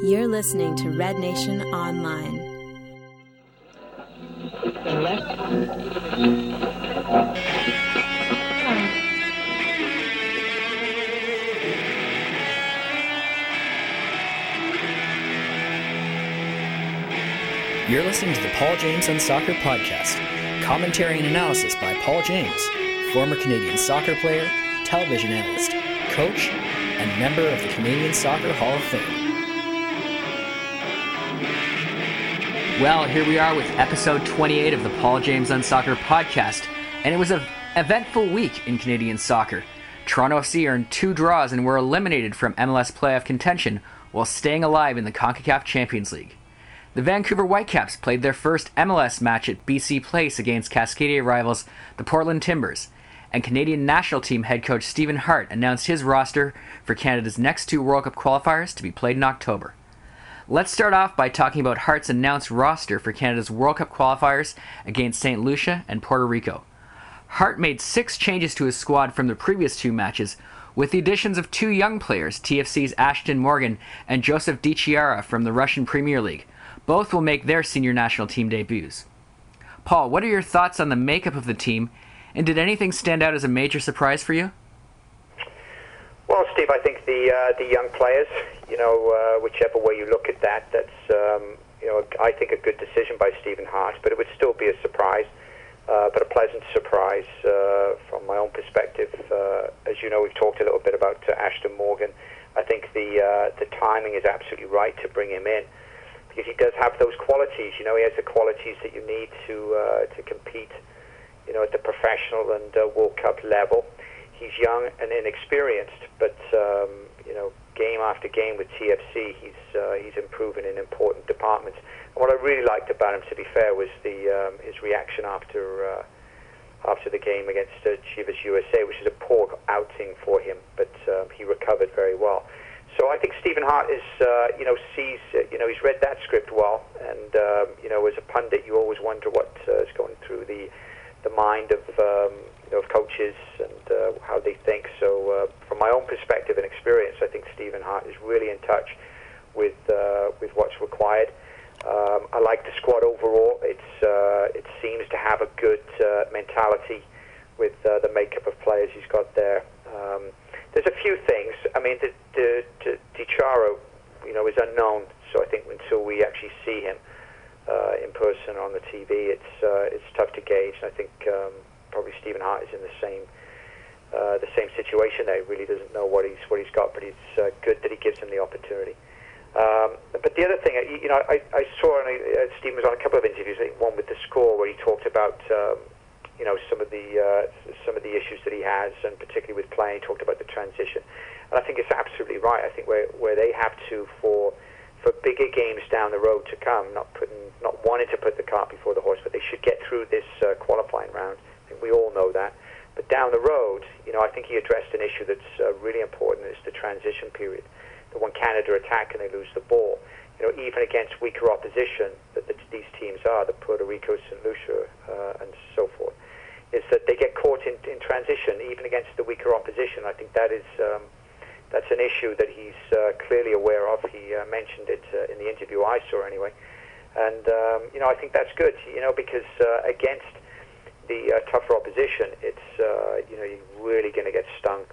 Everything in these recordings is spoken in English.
You're listening to Red Nation Online. You're listening to the Paul James on Soccer podcast. Commentary and analysis by Paul James, former Canadian soccer player, television analyst, coach, and member of the Canadian Soccer Hall of Fame. Well, here we are with episode 28 of the Paul James on Soccer podcast, and it was an eventful week in Canadian soccer. Toronto FC earned 2 draws and were eliminated from MLS playoff contention while staying alive in the CONCACAF Champions League. The Vancouver Whitecaps played their first MLS match at BC Place against Cascadia rivals the Portland Timbers, and Canadian national team head coach Stephen Hart announced his roster for Canada's next 2 World Cup qualifiers to be played in October. Let's start off by talking about Hart's announced roster for Canada's World Cup qualifiers against St. Lucia and Puerto Rico. Hart made 6 changes to his squad from the previous 2 matches, with the additions of 2 young players, TFC's Ashton Morgan and Joseph Di Chiara from the Russian Premier League. Both will make their senior national team debuts. Paul, what are your thoughts on the makeup of the team, and did anything stand out as a major surprise for you? Well, Steve, I think the young players, whichever way you look at that, that's I think a good decision by Stephen Hart, but it would still be a surprise, but a pleasant surprise from my own perspective. As you know, we've talked a little bit about Ashton Morgan. I think the timing is absolutely right to bring him in, because he does have those qualities. He has the qualities that you need to compete, at the professional and World Cup level. He's young and inexperienced, but game after game with TFC, he's improving in important departments. And what I really liked about him, to be fair, was his reaction after the game against Chivas USA, which is a poor outing for him, but he recovered very well. So I think Stephen Hart is, sees, he's read that script well, and as a pundit, you always wonder what is going through the mind of coaches and how they think. So from my own perspective and experience, I think Stephen Hart is really in touch with what's required. I like the squad overall. It seems to have a good mentality with the makeup of players he's got there. There's a few things. I mean, Di Chiara, is unknown. So I think until we actually see him in person on the TV, it's tough to gauge. And I think probably Stephen Hart is in the same situation there. He really doesn't know what he's got, but it's good that he gives him the opportunity. But the other thing, I saw, and Stephen was on a couple of interviews. I think one with The Score, where he talked about some of the issues that he has, and particularly with playing. He talked about the transition, and I think it's absolutely right. I think where they have to for bigger games down the road to come, not wanting to put the cart before the horse, but they should get through this qualifying round. I think we all know that. But down the road, I think he addressed an issue that's really important. Is the transition period. That when Canada attack and they lose the ball, even against weaker opposition that these teams are, the Puerto Rico, St. Lucia, and so forth, is that they get caught in transition, even against the weaker opposition. I think that is that's an issue that he's clearly aware of. He mentioned it in the interview I saw anyway. And, I think that's good, because against the tougher opposition, it's, you're really going to get stung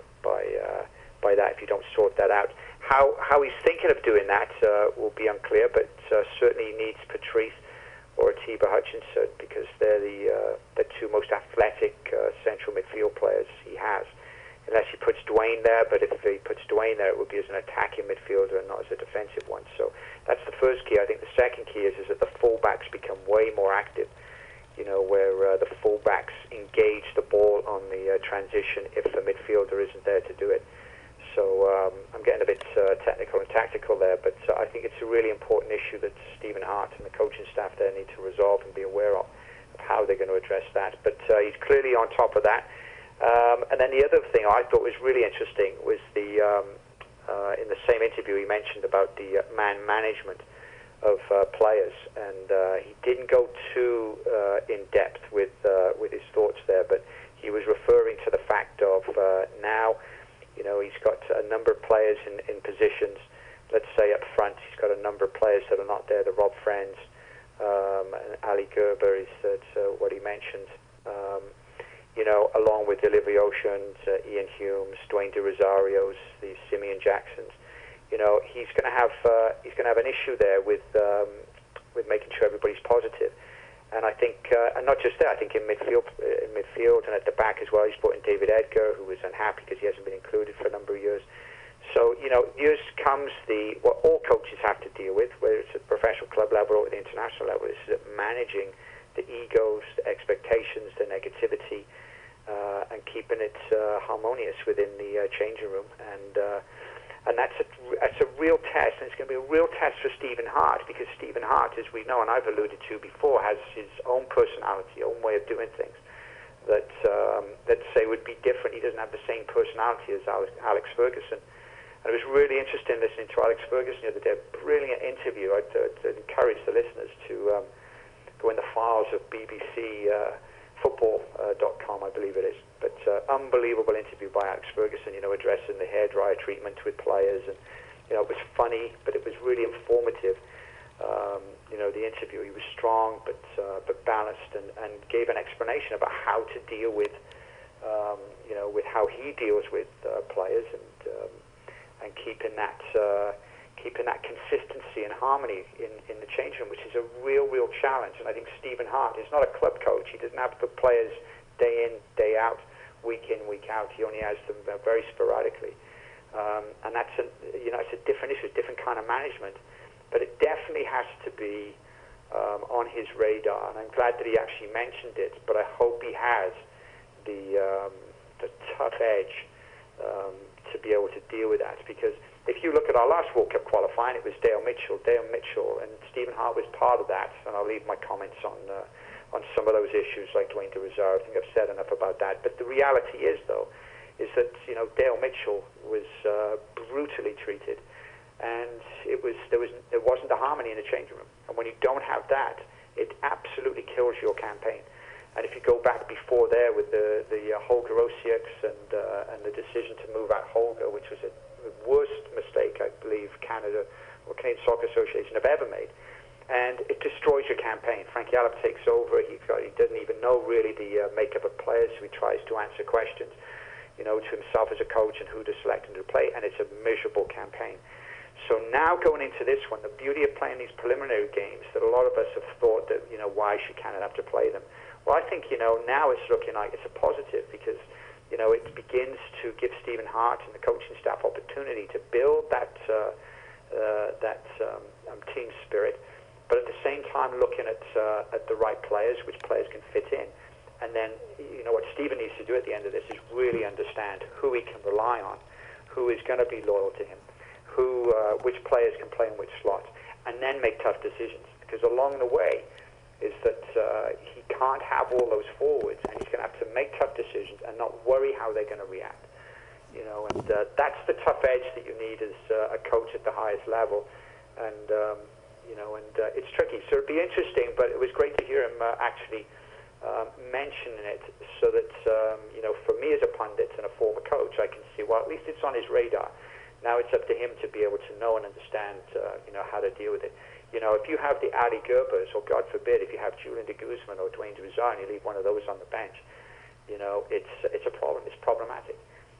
by that if you don't sort that out. How he's thinking of doing that will be unclear, but certainly he needs Patrice or Atiba Hutchinson, because they're the 2 most athletic central midfield players he has. Unless he puts Dwayne there, but if he puts Dwayne there, it would be as an attacking midfielder and not as a defensive one. So that's the first key. I think the second key is that the fullbacks become way more active, where the fullbacks engage the ball on the transition if the midfielder isn't there to do it. So I'm getting a bit technical and tactical there, but I think it's a really important issue that Stephen Hart and the coaching staff there need to resolve and be aware of how they're going to address that. But he's clearly on top of that. And then the other thing I thought was really interesting was in the same interview he mentioned about the man management of players, and he didn't go too in depth with his thoughts there, but he was referring to the fact of now, he's got a number of players in positions let's say up front, he's got a number of players that are not there. The Rob Friends, and Ali Gerber is what he mentioned. Along with Olivier Oceans, Ian Humes, Dwayne De Rosarios, the Simeon Jacksons. He's going to have an issue there with making sure everybody's positive. And I think, and not just that, I think in midfield and at the back as well, he's brought in David Edgar, who was unhappy because he hasn't been included for a number of years. So, years comes what all coaches have to deal with, whether it's at the professional club level or at the international level, is managing the egos, the expectations, the negativity, and keeping it harmonious within the changing room. And that's a real test, and it's going to be a real test for Stephen Hart, because Stephen Hart, as we know and I've alluded to before, has his own personality, own way of doing things that, let's say, would be different. He doesn't have the same personality as Alex Ferguson. And it was really interesting listening to Alex Ferguson the other day. A brilliant interview. I'd encourage the listeners to go in the files of BBC football.com, I believe it is. But unbelievable interview by Alex Ferguson, addressing the hairdryer treatment with players. And, it was funny, but it was really informative. The interview, he was strong but balanced, and gave an explanation about how to deal with, with how he deals with players, and keeping that consistency and harmony in the change room, which is a real challenge. And I think Stephen Hart is not a club coach. He doesn't have the players day in, day out, week in, week out. He only has them very sporadically. And that's it's a different issue, a different kind of management. But it definitely has to be on his radar. And I'm glad that he actually mentioned it, but I hope he has the tough edge to be able to deal with that. Because if you look at our last World Cup qualifying, it was Dale Mitchell, and Stephen Hart was part of that. And I'll leave my comments on some of those issues, like Dwayne De Rosario. I think I've said enough about that. But the reality is, though, is that Dale Mitchell was brutally treated, and there wasn't a harmony in the changing room. And when you don't have that, it absolutely kills your campaign. And if you go back before there with the Holger Osieks and the decision to move out Holger, which was the worst mistake I believe Canada or Canadian Soccer Association have ever made, and it destroys your campaign. Frank Yallop takes over. He doesn't even know really the makeup of players, so he tries to answer questions, to himself as a coach and who to select and to play, and it's a miserable campaign. So now going into this one, the beauty of playing these preliminary games that a lot of us have thought that, why should Canada have to play them? Well, I think, now it's looking like it's a positive, because, it begins to give Stephen Hart and the coaching staff opportunity to build that team spirit, but at the same time looking at the right players, which players can fit in. And then, what Stephen needs to do at the end of this is really understand who he can rely on, who is going to be loyal to him, which players can play in which slots, and then make tough decisions. Because along the way is that he can't have all those forwards, and he's going to have to make tough decisions and not worry how they're going to react. And that's the tough edge that you need as a coach at the highest level. And it's tricky. So it'd be interesting, but it was great to hear him actually mentioning it, so that for me as a pundit and a former coach, I can see, well, at least it's on his radar. Now it's up to him to be able to know and understand, how to deal with it. If you have the Ali Gerbers, or God forbid, if you have Julian de Guzman or Dwayne De Rosario, and you leave one of those on the bench, it's a problem. It's problematic.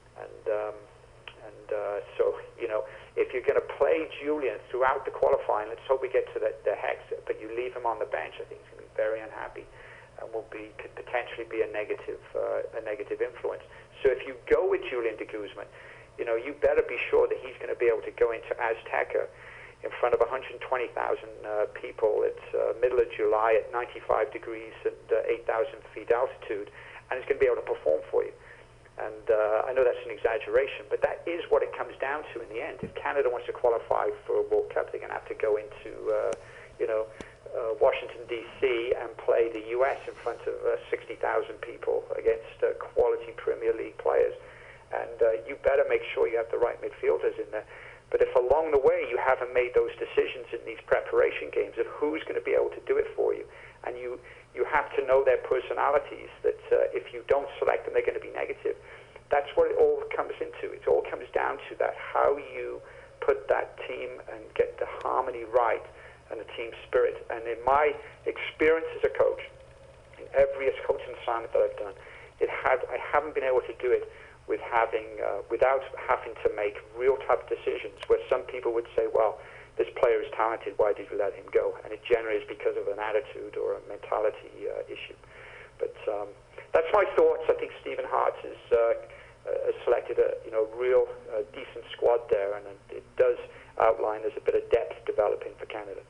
So if you're going to play Julian throughout the qualifying, let's hope we get to the hex, but you leave him on the bench, I think he's going to be very unhappy, and could potentially be a negative influence. So if you go with Julian de Guzman, you better be sure that he's going to be able to go into Azteca in front of 120,000 people. It's middle of July at 95 degrees and 8,000 feet altitude, and he's going to be able to perform for you. And I know that's an exaggeration, but that is what it comes down to in the end. If Canada wants to qualify for a World Cup, they're going to have to go into, Washington, D.C. and play the U.S. in front of 60,000 people against quality Premier League players. And you better make sure you have the right midfielders in there. But if along the way you haven't made those decisions in these preparation games of who's going to be able to do it for you, and you have to know their personalities, that if you don't select them, they're going to be negative. That's what it all comes into. It all comes down to that, how you put that team and get the harmony right and the team spirit. And in my experience as a coach, in every coaching assignment that I've done, I haven't been able to do it without having to make real tough decisions where some people would say, well, this player is talented, why did you let him go? And it generally is because of an attitude or a mentality issue. But that's my thoughts. I think Stephen Hart has selected a real decent squad there, and it does outline there's a bit of depth developing for Canada.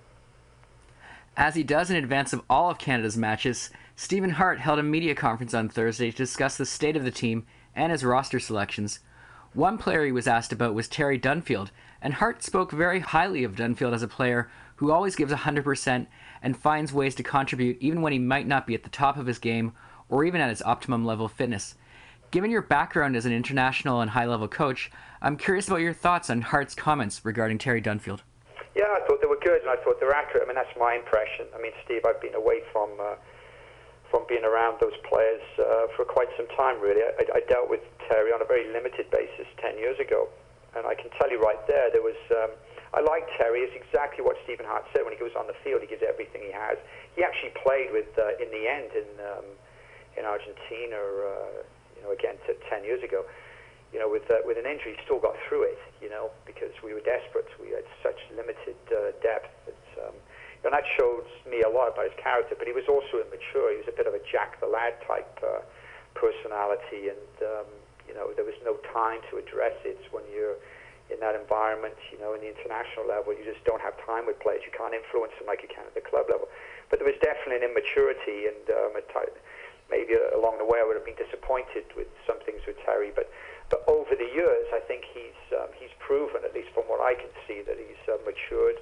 As he does in advance of all of Canada's matches, Stephen Hart held a media conference on Thursday to discuss the state of the team and his roster selections. One player he was asked about was Terry Dunfield, and Hart spoke very highly of Dunfield as a player who always gives 100% and finds ways to contribute even when he might not be at the top of his game or even at his optimum level of fitness. Given your background as an international and high-level coach, I'm curious about your thoughts on Hart's comments regarding Terry Dunfield. Yeah, I thought they were good, and I thought they were accurate. I mean, that's my impression. I mean, Steve, I've been away from being around those players for quite some time, really. I dealt with Terry on a very limited basis 10 years ago, and I can tell you right there was... I like Terry. It's exactly what Stephen Hart said. When he goes on the field, he gives everything he has. He actually played with, in the end, in Argentina, again, 10 years ago. With an injury, he still got through it, because we were desperate. We had such limited depth. And that shows me a lot about his character, but he was also immature. He was a bit of a Jack-the-Lad type personality, and, there was no time to address it when you're in that environment, in the international level. You just don't have time with players. You can't influence them like you can at the club level. But there was definitely an immaturity, and maybe along the way I would have been disappointed with some things with Terry, but over the years, I think he's proven, at least from what I can see, that he's matured,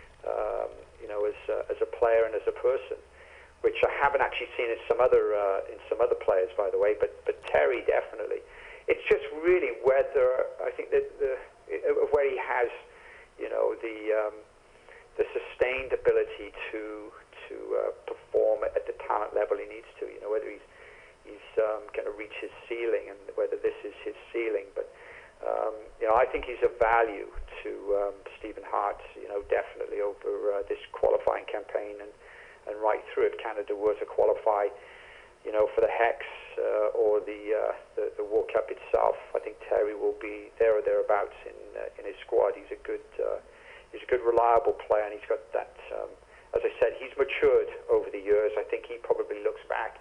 as a player and as a person, which I haven't actually seen in some other players, by the way. But Terry definitely. It's just really whether I think that where he has, the sustained ability to perform at the talent level he needs to. Whether he's going to reach his ceiling, and whether this is his ceiling. But I think he's of value to Stephen Hart. Definitely over this qualifying campaign and right through. If Canada were to qualify, for the Hex or the World Cup itself, I think Terry will be there or thereabouts in his squad. He's a good, reliable player, and he's got that. As I said, he's matured over the years. I think he probably looks back,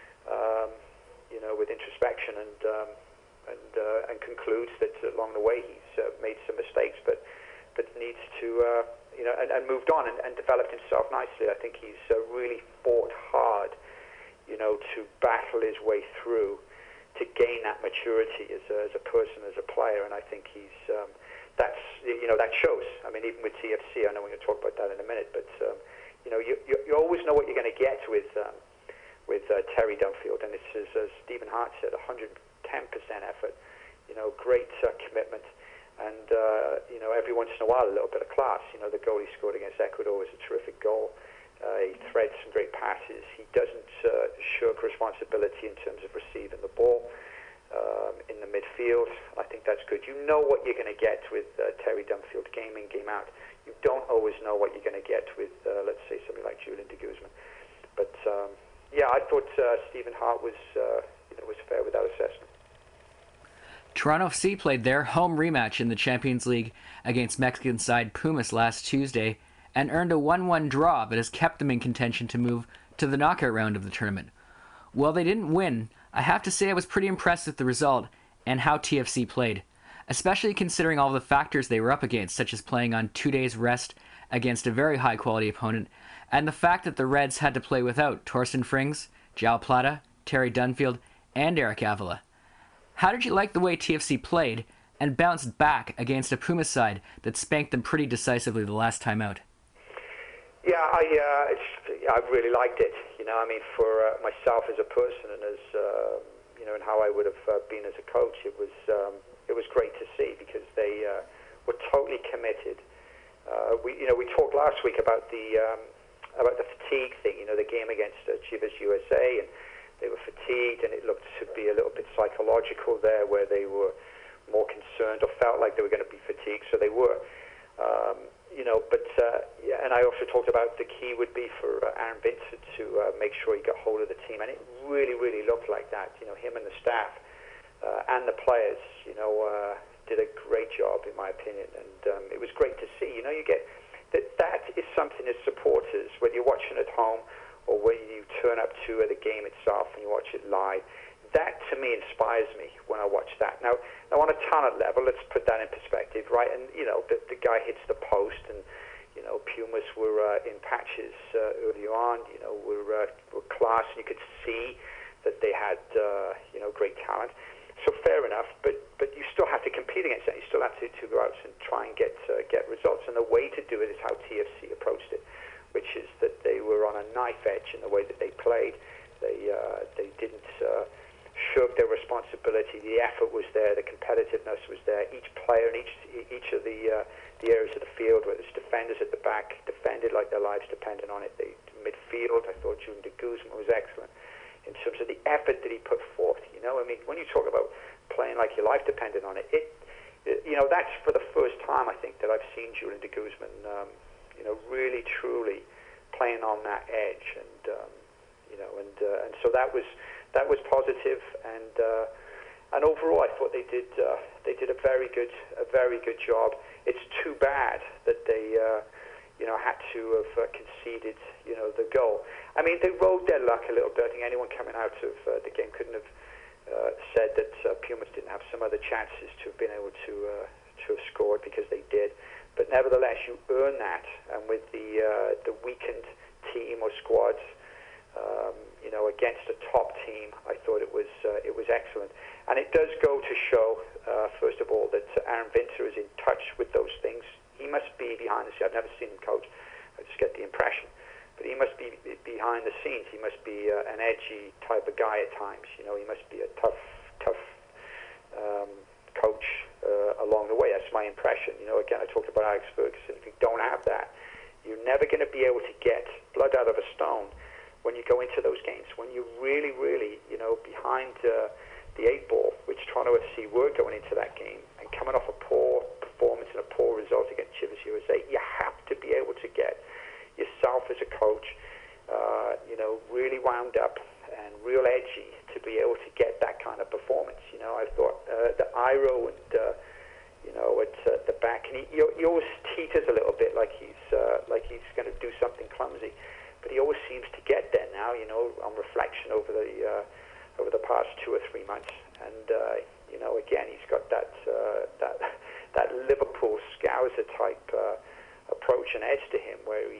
with introspection and concludes that along the way he's made some mistakes, but needs to, and moved on and developed himself nicely. I think he's really fought hard, to battle his way through to gain that maturity as a person, as a player, and I think he's that shows. I mean, even with TFC, I know we're going to talk about that in a minute, but you always know what you're going to get with Terry Dunfield, and it's as Stephen Hart said, 110% effort, great commitment, and every once in a while a little bit of class. The goal he scored against Ecuador was a terrific goal. He threads some great passes. He doesn't shirk responsibility in terms of receiving the ball in the midfield. I think that's good. You know what you're going to get with Terry Dunfield game in, game out. You don't always know what you're going to get with, let's say, somebody like Julian de Guzman. But I thought Stephen Hart was fair with that assessment. Toronto FC played their home rematch in the Champions League against Mexican side Pumas last Tuesday and earned a 1-1 draw that has kept them in contention to move to the knockout round of the tournament. While they didn't win, I have to say I was pretty impressed with the result and how TFC played, especially considering all the factors they were up against, such as playing on 2 days rest against a very high-quality opponent, and the fact that the Reds had to play without Torsten Frings, João Plata, Terry Dunfield, and Eric Avila. How did you like the way TFC played and bounced back against a Pumas side that spanked them pretty decisively the last time out? Yeah, I really liked it. For myself as a person and as and how I would have been as a coach, it was great to see because they were totally committed. We talked last week about the fatigue thing. The game against Chivas USA, and they were fatigued, and it looked to be a little bit psychological there, where they were more concerned or felt like they were going to be fatigued. So they were. Yeah, and I also talked about the key would be for Aaron Vincent to make sure he got hold of the team, and it really, really looked like that. Him and the staff and the players, did a great job, in my opinion, and it was great to see. You get that is something as supporters, whether you're watching at home or when you turn up to the game itself and you watch it live. That, to me, inspires me when I watch that. Now on a talent level, let's put that in perspective, right? And, the guy hits the post, and, Pumas were in patches early on, were class, and you could see that they had, great talent. So fair enough, but you still have to compete against that. You still have to go out and try and get results. And the way to do it is how TFC approached it, which is that they were on a knife edge in the way that they played. They didn't shirk their responsibility. The effort was there. The competitiveness was there. Each player in each of the areas of the field, whether it's defenders at the back, defended like their lives depended on it. Midfield, I thought Julian de Guzman was excellent in terms of the effort that he put forth. When you talk about playing like your life depended on it, that's for the first time I think that I've seen Julian de Guzman, really truly playing on that edge, and so that was positive, and overall I thought they did a very good job. It's too bad that they had to have conceded the goal. I mean, they rode their luck a little bit. I think anyone coming out of the game couldn't have said that Pumas didn't have some other chances to have been able to have scored, because they did. But nevertheless, you earn that, and with the weakened team or squads, against a top team, I thought it was excellent. And it does go to show, first of all, that Aaron Vinter is in touch with those things. He must be behind the scenes. I've never seen him coach. I just get the impression. But he must be behind the scenes. He must be an edgy type of guy at times. He must be a tough coach along the way. That's my impression. Again, I talked about Alex Ferguson. If you don't have that, you're never going to be able to get blood out of a stone when you go into those games. When you're really, really, behind the 8 ball, which Toronto FC were going into that game, and coming off a poor performance and a poor result against Chivas USA, you have to be able to get yourself as a coach, really wound up and real edgy to be able to get that kind of performance. I thought the Iro and at the back, and he always teeters a little bit like he's going to do something clumsy, but he always seems to get there now. On reflection over the past 2 or 3 months, and again he's got that Liverpool Scouser type approach and edge to him, where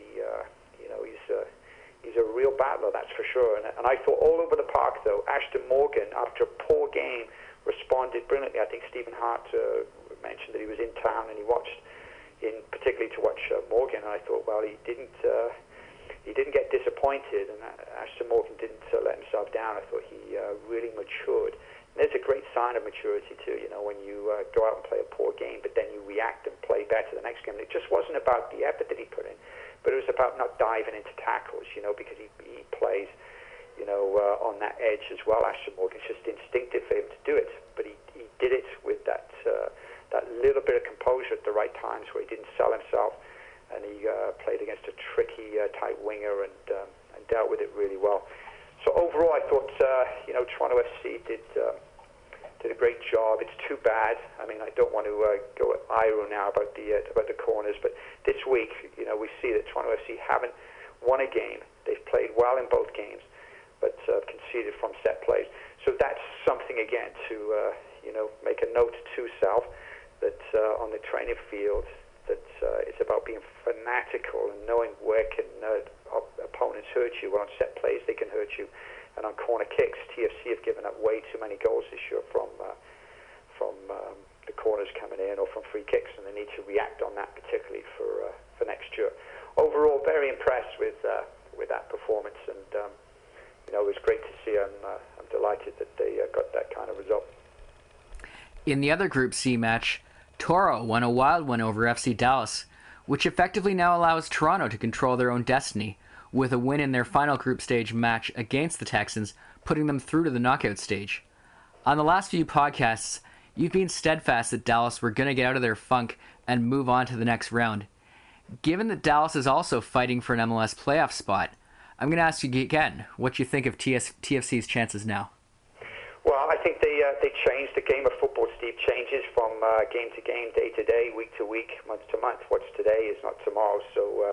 he's a real battler, that's for sure. And I thought all over the park, though, Ashton Morgan, after a poor game, responded brilliantly. I think Stephen Hart mentioned that he was in town and he watched, particularly to watch Morgan. And I thought, well, he didn't get disappointed, and Ashton Morgan didn't let himself down. I thought he really matured. And there's a great sign of maturity too. When you go out and play a poor game, but then you react and play better the next game. And it just wasn't about the effort that he put in, but it was about not diving into tackles, because he plays, on that edge as well. Ashton Morgan, it's just instinctive for him to do it, but he did it with that little bit of composure at the right times, where he didn't sell himself, and he played against a tricky type winger and dealt with it really well. So overall, I thought Toronto FC did a great job. It's too bad. I mean, I don't want to go at Iro now about the corners, but this week, we see that Toronto FC haven't won a game. They've played well in both games, but conceded from set plays. So that's something again to make a note to self, that on the training field, that it's about being fanatical and knowing where can opponents hurt you. Well, on set plays they can hurt you, and on corner kicks, TFC have given up way too many goals this year from the corners coming in, or from free kicks, and they need to react on that, particularly for next year. Overall, very impressed with that performance, and it was great to see. I'm delighted that they got that kind of result. In the other Group C match, Toro won a wild one over FC Dallas, which effectively now allows Toronto to control their own destiny, with a win in their final group stage match against the Texans, putting them through to the knockout stage. On the last few podcasts, You've been steadfast that Dallas were going to get out of their funk and move on to the next round. Given that Dallas is also fighting for an MLS playoff spot, I'm going to ask you again what you think of TFC's chances now. Well, I think they changed the game of football, Steve. Changes from game to game, day to day, week to week, month to month. What's today is not tomorrow. So,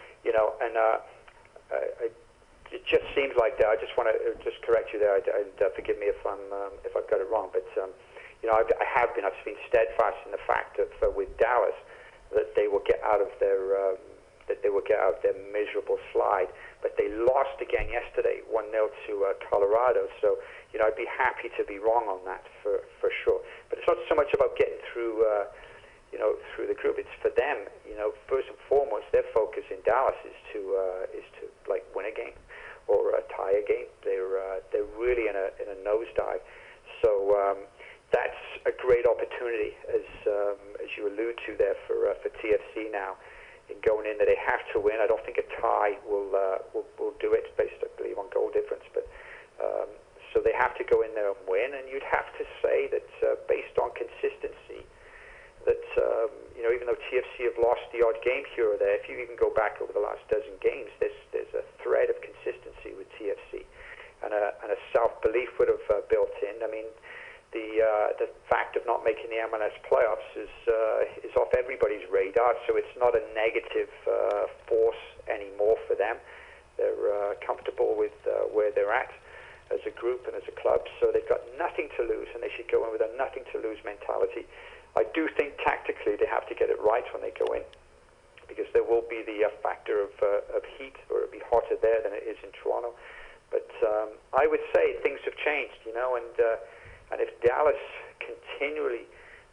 it just seems like that. I just want to just correct you there. Forgive me if I've got it wrong. But I've been steadfast in the fact of with Dallas that they will get out of their miserable slide. But they lost again yesterday, 1-0 to Colorado. So, I'd be happy to be wrong on that for sure. But it's not so much about getting through, through the group. It's for them, first and foremost, their focus in Dallas is to like win a game or tie a game. They're really in a nosedive. So that's a great opportunity, as you allude to there for TFC now. In going in, that they have to win. I don't think a tie will do it, based, I believe, on goal difference. But so they have to go in there and win. And you'd have to say that based on consistency, that even though TFC have lost the odd game here or there, if you even go back over the last dozen games, there's a thread of consistency with TFC, and a self-belief would have built in. I mean, the fact of not making the MLS playoffs is off everybody's radar, so it's not a negative force anymore for them. They're comfortable with where they're at as a group and as a club, so they've got nothing to lose, and they should go in with a nothing-to-lose mentality. I do think tactically they have to get it right when they go in, because there will be the factor of heat, or it'll be hotter there than it is in Toronto. But I would say things have changed, and if Dallas continually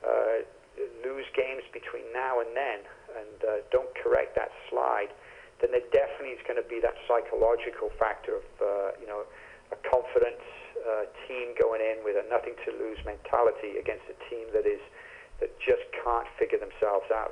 lose games between now and then and don't correct that slide, then there definitely is going to be that psychological factor of a confident team going in with a nothing-to-lose mentality against a team that just can't figure themselves out.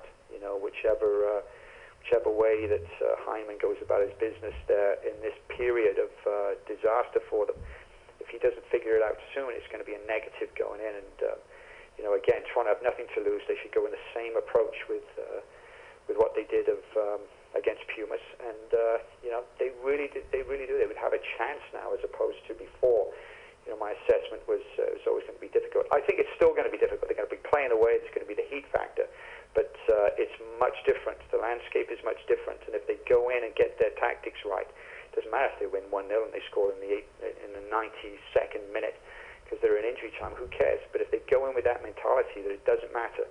Whichever way that Hyman goes about his business there in this period of disaster for them. If he doesn't figure it out soon, it's going to be a negative going in. And again, Toronto have nothing to lose. They should go in the same approach with what they did against Pumas. And they really do. They would have a chance now, as opposed to before. My assessment was it was always going to be difficult. I think it's still going to be difficult. They're going to be playing away. It's going to be the heat factor, but it's much different. The landscape is much different. And if they go in and get their tactics right, it doesn't matter if they win 1-0 and they score in the 92nd minute because they're in injury time. Who cares? But if they go in with that mentality that it doesn't matter,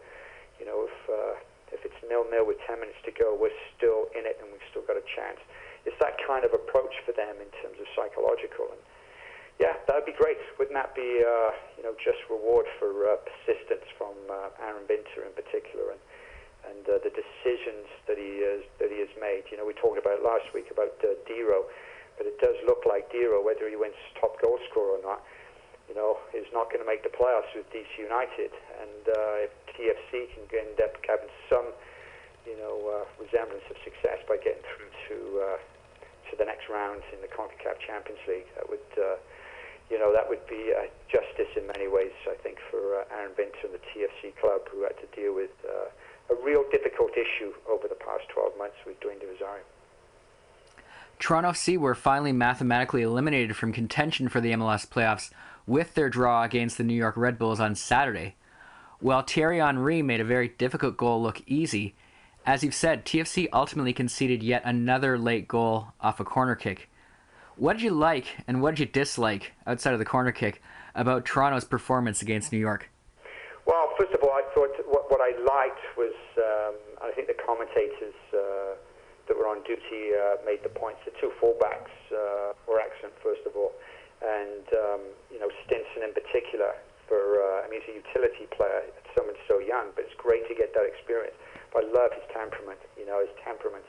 if it's 0-0 with 10 minutes to go, we're still in it and we've still got a chance. It's that kind of approach for them in terms of psychological. And yeah, that would be great. Wouldn't that be, just reward for persistence from Aaron Binter in particular, and the decisions that he has made. We talked about it last week about Dero, but it does look like Dero, whether he wins top goal scorer or not, is not going to make the playoffs with DC United. And if TFC can end up having some, resemblance of success by getting through to the next round in the CONCACAF Champions League, that would be justice in many ways, I think, for Aaron Binter and the TFC club, who had to deal with a real difficult issue over the past 12 months with Dwayne De Rosario. Toronto FC were finally mathematically eliminated from contention for the MLS playoffs with their draw against the New York Red Bulls on Saturday. While Thierry Henry made a very difficult goal look easy, as you've said, TFC ultimately conceded yet another late goal off a corner kick. What did you like and what did you dislike, outside of the corner kick, about Toronto's performance against New York? Well, first of all, I thought what I liked was, I think the commentators that were on duty made the points. The two fullbacks were excellent, first of all. And, Stinson in particular, he's a utility player, someone so young, but it's great to get that experience. But I love his temperament. His temperament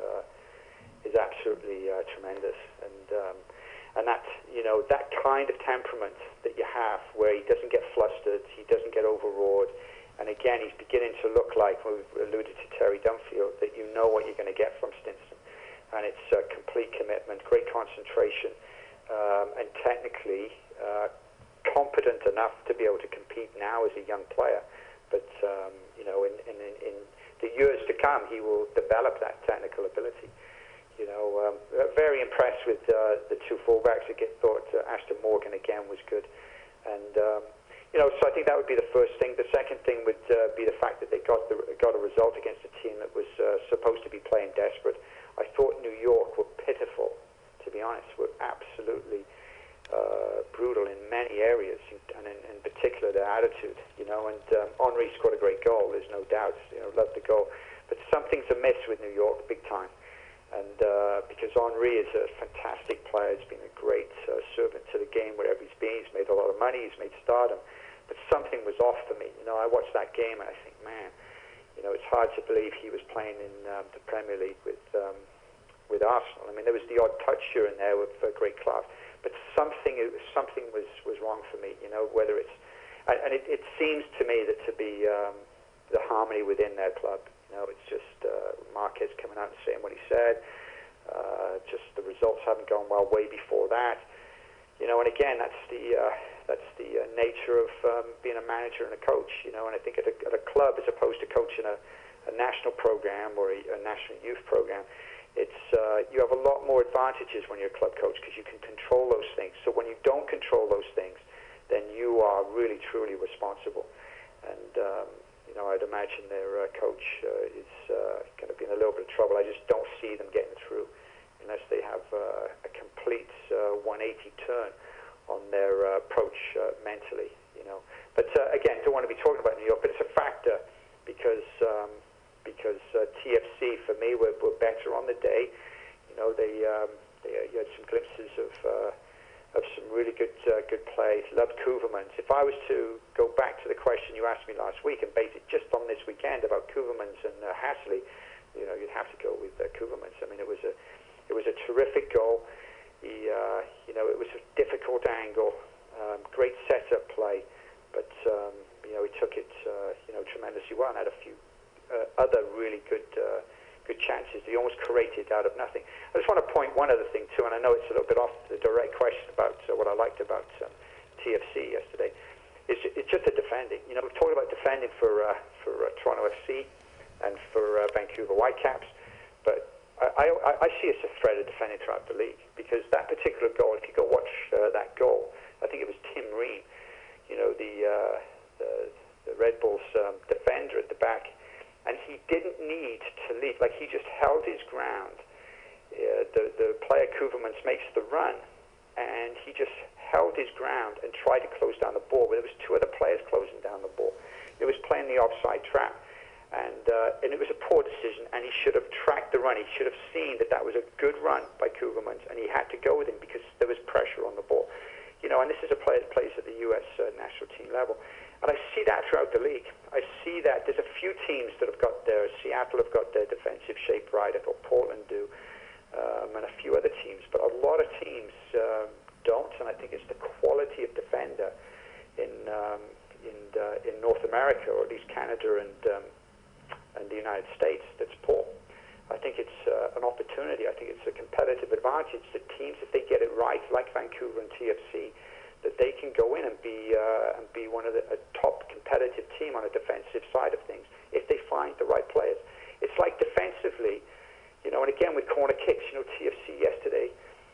is absolutely tremendous, and that kind of temperament that you have, where he doesn't get flustered, he doesn't get overawed, and again, he's beginning to look like, we've alluded to Terry Dunfield, that you know what you're going to get from Stinson, and it's complete commitment, great concentration, and technically competent enough to be able to compete now as a young player. But, in the years to come, he will develop that technical ability. Very impressed with the two fullbacks. I thought Ashton Morgan again was good. And, so I think that would be the first thing. The second thing would be the fact that they got a result against a team that was supposed to be playing desperate. I thought New York were pitiful, to be honest, were absolutely brutal in many areas, and in particular their attitude, and Henry scored a great goal, there's no doubt, loved the goal, but something's amiss with New York, big time, and because Henry is a fantastic player, he's been a great servant to the game wherever he's been, he's made a lot of money, he's made stardom, but something was off for me. I watched that game and I think, man, it's hard to believe he was playing in the Premier League with Arsenal. I mean, there was the odd touch here and there with great class, but something was wrong for me. Whether it's and it seems to me that to be the harmony within their club. It's just Marquez coming out and saying what he said. Just the results haven't gone well way before that. And again, that's the nature of being a manager and a coach. And I think at a club, as opposed to coaching a national program or a national youth program, it's you have a lot more advantages when you're a club coach because you can control those things. So when you don't control those things, then you are really truly responsible. And I'd imagine their coach is going to be in a little bit of trouble. I just don't see them getting through unless they have a complete 180 turn on their approach mentally. But again, don't want to be talking about New York, but it's a factor because TFC for me were better on the day. You had some glimpses of some really good play. Loved Koevermans. If I was to go back to the question you asked me last week and base it just on this weekend about Koevermans and Hasley, you'd have to go with Koevermans. I mean, it was a terrific goal. It was a difficult angle, great setup play, but he took it tremendously well and had a few other really good chances. He almost created out of nothing. I just want to point one other thing too, and I know it's a little bit off the direct question about what I liked about TFC yesterday. It's just the defending. We've talked about defending for Toronto FC and for Vancouver Whitecaps, but I see us a threat of defending throughout the league because that particular goal, if you go watch that goal, I think it was Tim Ream, the Red Bulls defender at the back, and he didn't need to leave. Like, he just held his ground. The player Koevermans makes the run, and he just held his ground and tried to close down the ball, but there was two other players closing down the ball. It was playing the offside trap. And it was a poor decision, and he should have tracked the run. He should have seen that was a good run by Koevermans, and he had to go with him because there was pressure on the ball. And this is a player that plays at the U.S. National team level. And I see that throughout the league. I see that there's a few teams that have got Seattle have got their defensive shape right. I thought Portland do, and a few other teams. But a lot of teams don't, and I think it's the quality of defender in North America, or at least Canada and the United States, that's poor. I think it's an opportunity. I think it's a competitive advantage that teams, if they get it right, like Vancouver and TFC, that they can go in and be one of a top competitive team on a defensive side of things if they find the right players. It's like defensively, and again with corner kicks, TFC yesterday,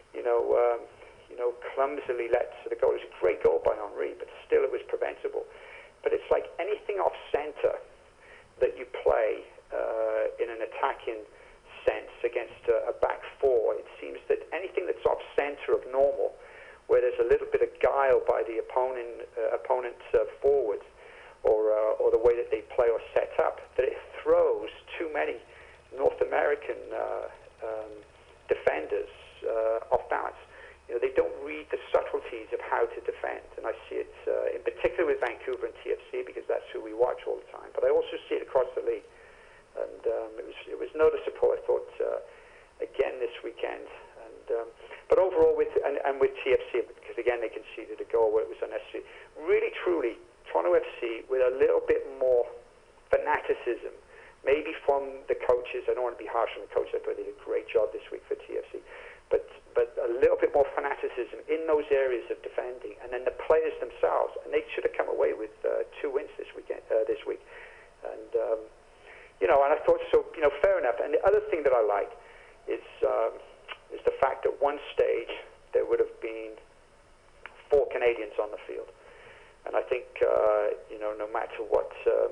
clumsily let the goal. It was a great goal by Henry, but still it was preventable. But it's like anything off center that you play in an attacking sense against a back four, it seems that anything that's off center of normal, where there's a little bit of guile by the opponent's forwards, or the way that they play or set up, that it throws too many North American defenders off balance. They don't read the subtleties of how to defend, and I see it in particular with Vancouver and TFC because that's who we watch all the time. But I also see it across the league, and it was noticeable. I thought again this weekend, and but overall with TFC, because again they conceded a goal where it was unnecessary. Really, truly, Toronto FC with a little bit more fanaticism, maybe from the coaches. I don't want to be harsh on the coaches. I thought they did a great job this week for TFC. but a little bit more fanaticism in those areas of defending, and then the players themselves. And they should have come away with 2 wins this week. And and I thought so. Fair enough. And the other thing that I like is the fact that one stage there would have been 4 Canadians on the field, and I think no matter what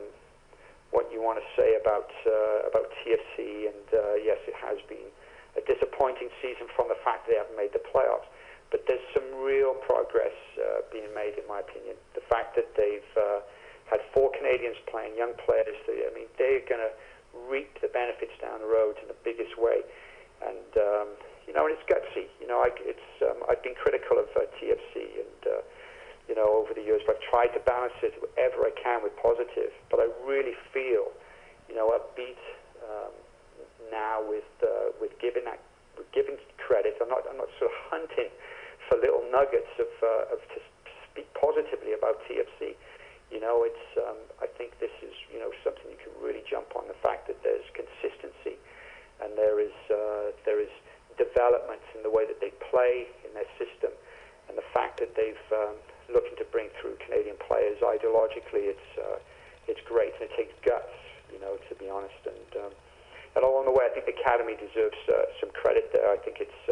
you want to say about TFC, and yes, it has been a disappointing season from the fact that they haven't made the playoffs, but there's some real progress being made, in my opinion. The fact that they've had 4 Canadians playing, young players, they're going to reap the benefits down the road in the biggest way. And and it's gutsy. I've been critical of TFC, and over the years, but I've tried to balance it wherever I can with positive. But I really feel, upbeat now with giving credit. I'm not sort of hunting for little nuggets of to speak positively about TFC. I think this is something you can really jump on, the fact that there's consistency and there is development in the way that they play in their system, and the fact that they've looking to bring through Canadian players ideologically. It's great, and it takes guts, to be honest. And along the way, I think the Academy deserves some credit there. I think it's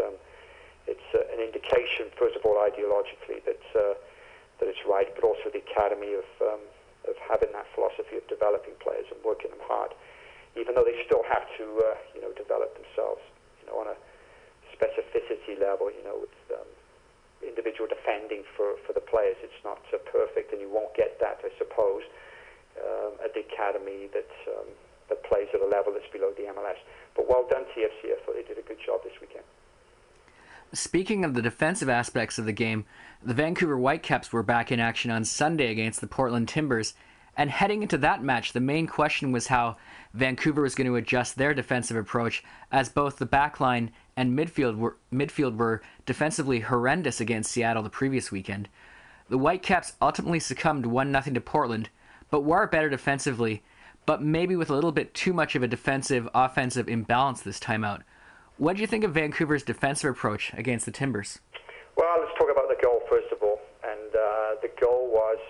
an indication, first of all, ideologically that it's right, but also the Academy of having that philosophy of developing players and working them hard, even though they still have to develop themselves, on a specificity level, with individual defending for the players. It's not perfect, and you won't get that, I suppose, at the Academy that plays at a level that's below the MLS. But well done, TFC. I thought they did a good job this weekend. Speaking of the defensive aspects of the game, the Vancouver Whitecaps were back in action on Sunday against the Portland Timbers, and heading into that match, the main question was how Vancouver was going to adjust their defensive approach, as both the backline and midfield were defensively horrendous against Seattle the previous weekend. The Whitecaps ultimately succumbed 1-0 to Portland, but were better defensively, but maybe with a little bit too much of a defensive-offensive imbalance this time out. What do you think of Vancouver's defensive approach against the Timbers? Well, let's talk about the goal first of all. And the goal was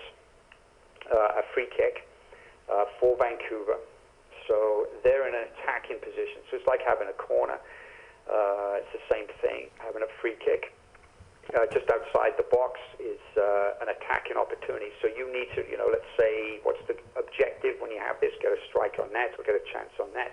a free kick for Vancouver. So they're in an attacking position. So it's like having a corner. It's the same thing. Having a free kick just outside the box is an attacking opportunity. So you need to, let's say, what's the objective when you have this? Get a strike on net or get a chance on net.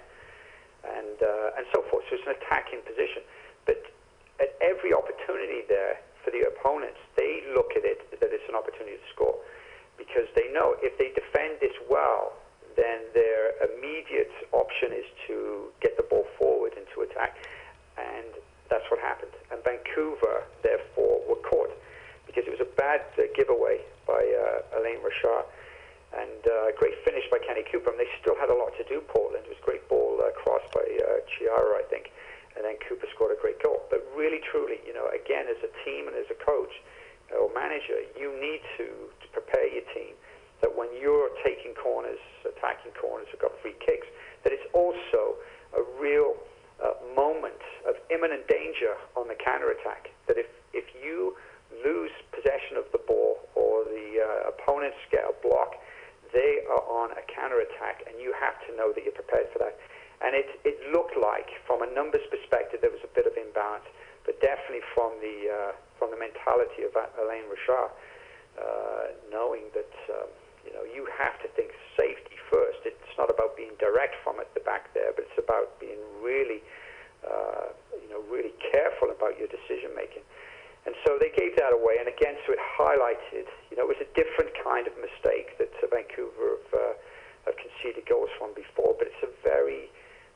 And so forth. So it's an attacking position. But at every opportunity there for the opponents, they look at it that it's an opportunity to score, because they know if they defend this well, then their immediate option is to get the ball forward and to attack. And that's what happened. And Vancouver, therefore, were caught because it was a bad giveaway by Alain Richard. And great finish by Kenny Cooper. And they still had a lot to do, Portland. It was a great ball crossed by Chiara, I think. And then Cooper scored a great goal. But really, truly, again, as a team and as a coach or manager, you need to prepare your team that when you're taking corners, attacking corners, or got free kicks, that it's also a real moment of imminent danger on the counterattack. That if you lose possession of the ball or the opponent's get a block, they are on a counterattack, and you have to know that you're prepared for that. And it looked like, from a numbers perspective, there was a bit of imbalance, but definitely from the mentality of Alain Richard, knowing that you have to think safety first. It's not about being direct from at the back there, but it's about being really, really careful about your decision making. And so they gave that away, and again, so it highlighted, it was a different kind of mistake that Vancouver have conceded goals from before, but it's a very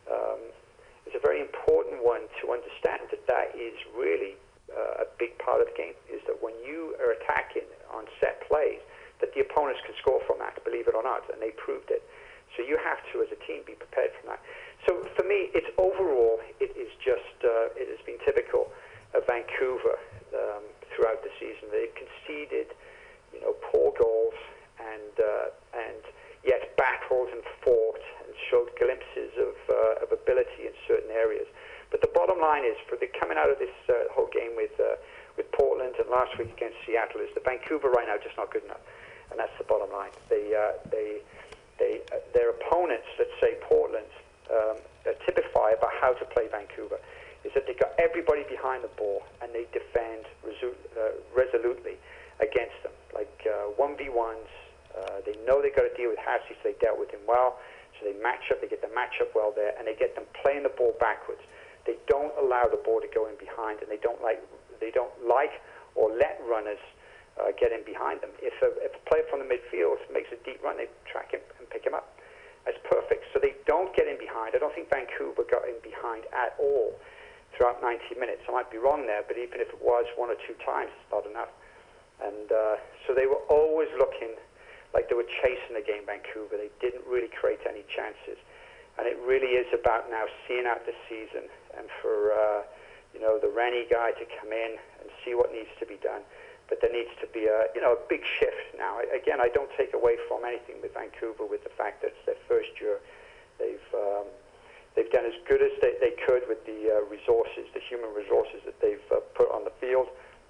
important one to understand that is really a big part of the game, is that when you are attacking on set plays, that the opponents can score from that, believe it or not, and they proved it. So you have to, as a team, be prepared for that. So for me, it has been typical of Vancouver throughout the season. They've conceded, poor goals, and yet battled and fought and showed glimpses of ability in certain areas. But the bottom bottom line is, for the coming out of this whole game with Portland and last week against Seattle, is that Vancouver right now just not good enough, and that's the bottom line. Their opponents, let's say Portland, typify about how to play Vancouver, is that they got everybody behind the ball and they defend resolutely against them, like 1v1s. They know they got to deal with Hassie, so they dealt with him well. So they match up, they get the matchup well there, and they get them playing the ball backwards. They don't allow the ball to go in behind, and they don't like or let runners get in behind them. If a player from the midfield makes a deep run, they track him and pick him up. That's perfect. So they don't get in behind. I don't think Vancouver got in behind at all throughout 90 minutes. I might be wrong there, but even if it was one or two times, it's not enough. And so they were always looking like they were chasing the game, Vancouver. They didn't really create any chances. And it really is about now seeing out the season and for the Rennie guy to come in and see what needs to be done. But there needs to be a big shift now. Again, I don't take away from anything with Vancouver with the fact that it's their first year. They've done as good as they could with the resources, the human resources that they've put on the field.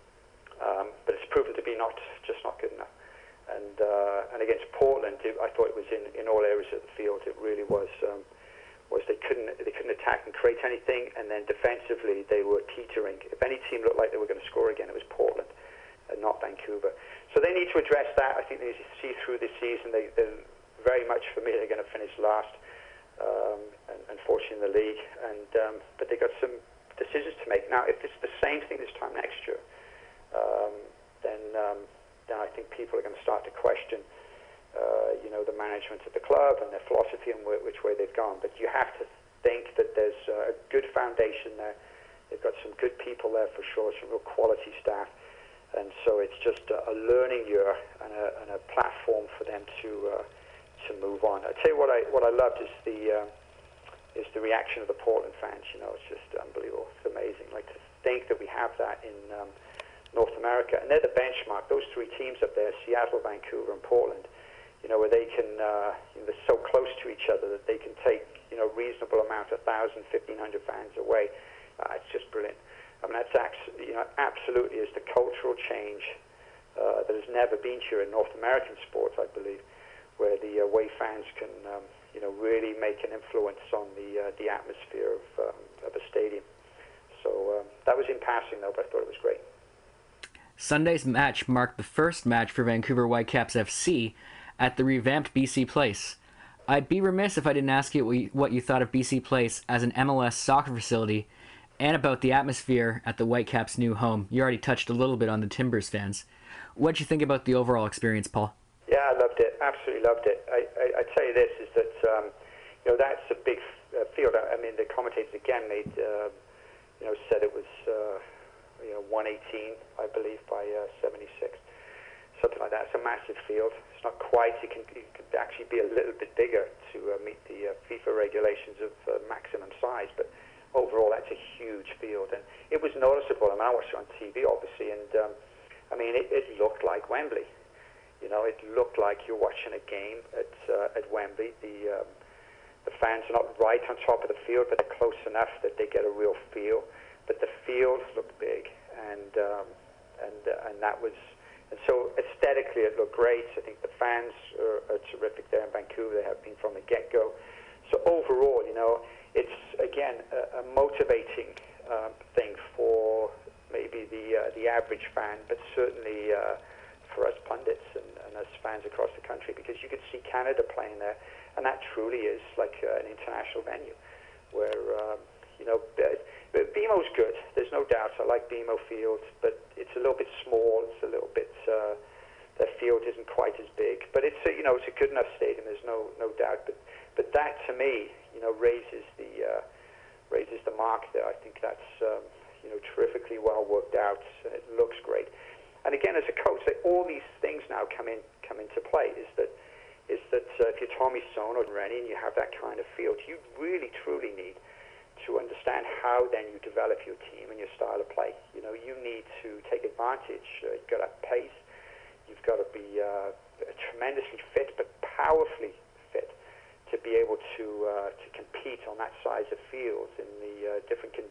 But it's proven to be not good enough. And against Portland, I thought it was in all areas of the field. It really was they couldn't attack and create anything, and then defensively they were teetering. If any team looked like they were going to score again, it was Portland, and not Vancouver. So they need to address that. I think they need to see through this season. They're very much, for me, they're going to finish last, unfortunately, in the league. But they got some decisions to make. Now, if it's the same thing this time next year, then I think people are going to start to question, the management of the club and their philosophy and which way they've gone. But you have to think that there's a good foundation there. They've got some good people there for sure, some real quality staff. And so it's just a learning year and a platform for them to move on. I tell you what I loved is the reaction of the Portland fans. It's just unbelievable. It's amazing. Like, to think that we have that in North America, and they're the benchmark. Those three teams up there, Seattle, Vancouver, and Portland, where they can, they're so close to each other that they can take, reasonable amount, 1,000, 1,500 fans away. It's just brilliant. I mean, that's absolutely is the cultural change that has never been here in North American sports, I believe, where the away fans can, really make an influence on the atmosphere of a stadium. So that was in passing, though, but I thought it was great. Sunday's match marked the first match for Vancouver Whitecaps FC at the revamped BC Place. I'd be remiss if I didn't ask you what you thought of BC Place as an MLS soccer facility and about the atmosphere at the Whitecaps' new home. You already touched a little bit on the Timbers fans. What'd you think about the overall experience, Paul? Yeah, I loved it. Absolutely loved it. I tell you this, is that, that's a big field. I mean, the commentators again made, said it was, 118, I believe, by 76. Something like that. It's a massive field. It's not quite. It could actually be a little bit bigger to meet the FIFA regulations of maximum size. But overall, that's a huge field, and it was noticeable. I mean, I watched it on TV, obviously, and it looked like Wembley. It looked like you're watching a game at Wembley. The fans are not right on top of the field, but they're close enough that they get a real feel. But the field looked big, and that was. And so aesthetically, it looked great. I think the fans are terrific there in Vancouver. They have been from the get-go. So overall, it's, again, a motivating thing for maybe the average fan, but certainly for us pundits and us fans across the country, because you could see Canada playing there, and that truly is like an international venue where, BMO's good. There's no doubt. I like BMO Field, but it's a little bit small. It's a little bit. Their field isn't quite as big, but it's a good enough stadium. There's no doubt. But that to me, raises the mark there. I think that's terrifically well worked out, and it looks great. And again, as a coach, all these things now come into play. Is that if you're Tommy Sohn or Rennie and you have that kind of field, you really truly need to understand how then you develop your team and your style of play. You need to take advantage. You've got to have pace. You've got to be tremendously fit, but powerfully fit to be able to compete on that size of field in the different conditions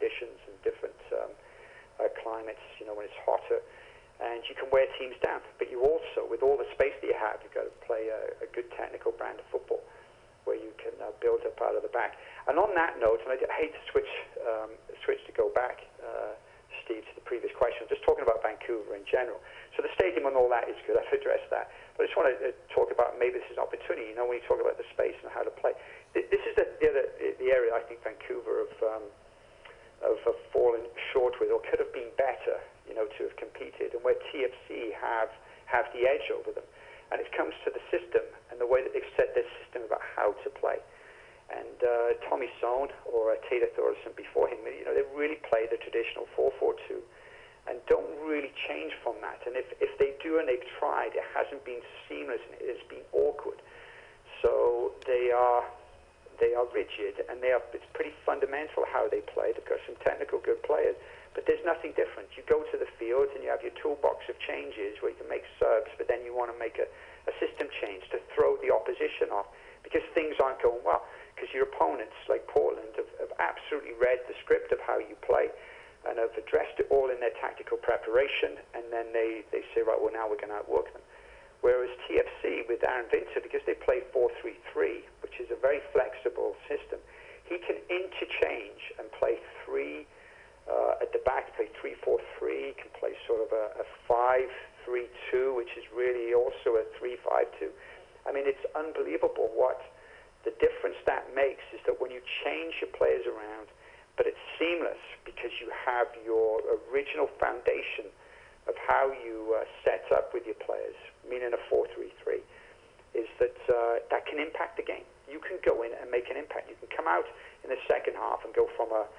conditions and different climates, when it's hotter. And you can wear teams down. But you also, with all the space that you have, you've got to play a good technical brand of football where you can build up out of the back. And on that note, and I hate to switch to go back, Steve, to the previous question, I'm just talking about Vancouver in general. So the stadium and all that is good. I've addressed that. But I just want to talk about maybe this is an opportunity, when you talk about the space and how to play. This is the area I think Vancouver have fallen short with, or could have been better, to have competed, and where TFC have the edge over them. And it comes to the system and the way that they've set their system about how to play. And Tommy Sohn or Taylor Thorson before him, they really play the traditional 4-4-2 and don't really change from that. And if they do and they've tried, it hasn't been seamless and it has been awkward. So they are rigid, and it's pretty fundamental how they play. They've got some technical good players, but there's nothing different. You go to the field and you have your toolbox of changes where you can make subs, but then you want to make a system change to throw the opposition off because things aren't going well. Because your opponents, like Portland, have absolutely read the script of how you play and have addressed it all in their tactical preparation, and then they say, right, well, now we're going to outwork them. Whereas TFC, with Aaron Vinter, because they play 4-3-3, which is a very flexible system, he can interchange and play three at the back, play 3-4-3, can play sort of a 5-3-2, which is really also a 3-5-2. I mean, it's unbelievable what the difference that makes is that when you change your players around, but it's seamless because you have your original foundation of how you set up with your players, meaning a 4-3-3, is that that can impact the game. You can go in and make an impact. You can come out in the second half and go from a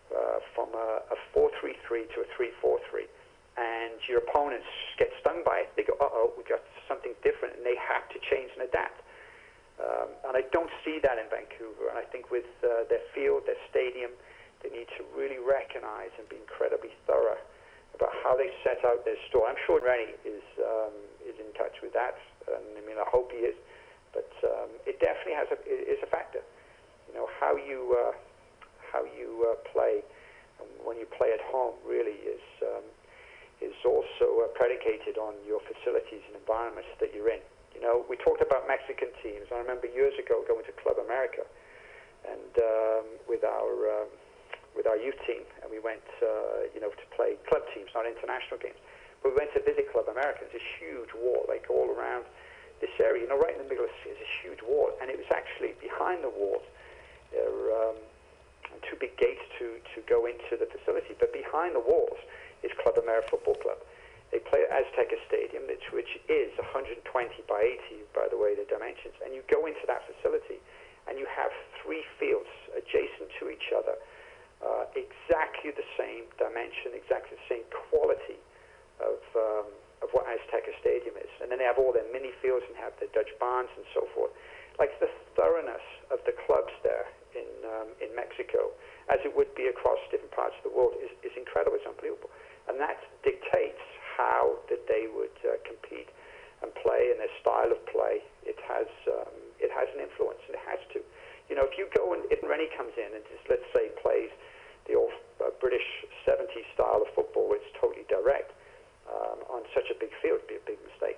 4-3-3 to a 3-4-3, and your opponents get stung by it. They go, uh-oh, we got something different, and they have to change and adapt. And I don't see that in Vancouver. And I think with their field, their stadium, they need to really recognize and be incredibly thorough about how they set out their store. I'm sure Rennie is in touch with that, and I mean, I hope he is. But it definitely is a factor. How you play when you play at home really is also predicated on your facilities and environments that you're in. We talked about Mexican teams. I remember years ago going to Club America, and with our youth team, and we went to play club teams, not international games. But we went to visit Club America. It's a huge wall, like all around this area. Right in the middle is a huge wall, and it was actually behind the walls. There are two big gates to go into the facility, but behind the walls is Club America Football Club. They play at Azteca Stadium, which is 120 by 80, by the way, the dimensions. And you go into that facility, and you have three fields adjacent to each other, exactly the same dimension, exactly the same quality of what Azteca Stadium is. And then they have all their mini fields and have the Dutch barns and so forth. Like the thoroughness of the clubs there in Mexico, as it would be across different parts of the world, is incredible. It's unbelievable. And that dictates how that they would compete and play, and their style of play. It has an influence, and it has to. If you go and if Rennie comes in and just, let's say, plays the old British 70s style of football, where it's totally direct on such a big field, it'd be a big mistake.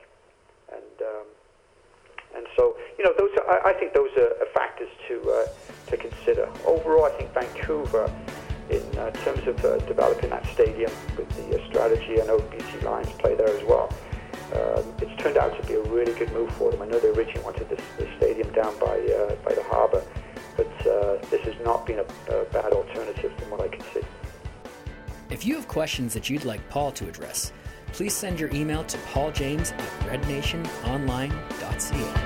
And so those I think those are factors to consider. Overall, I think Vancouver, in terms of developing that stadium with the strategy, I know BC Lions play there as well. It's turned out to be a really good move for them. I know they originally wanted this stadium down by the harbour, but this has not been a bad alternative from what I can see. If you have questions that you'd like Paul to address, please send your email to pauljames@rednationonline.ca.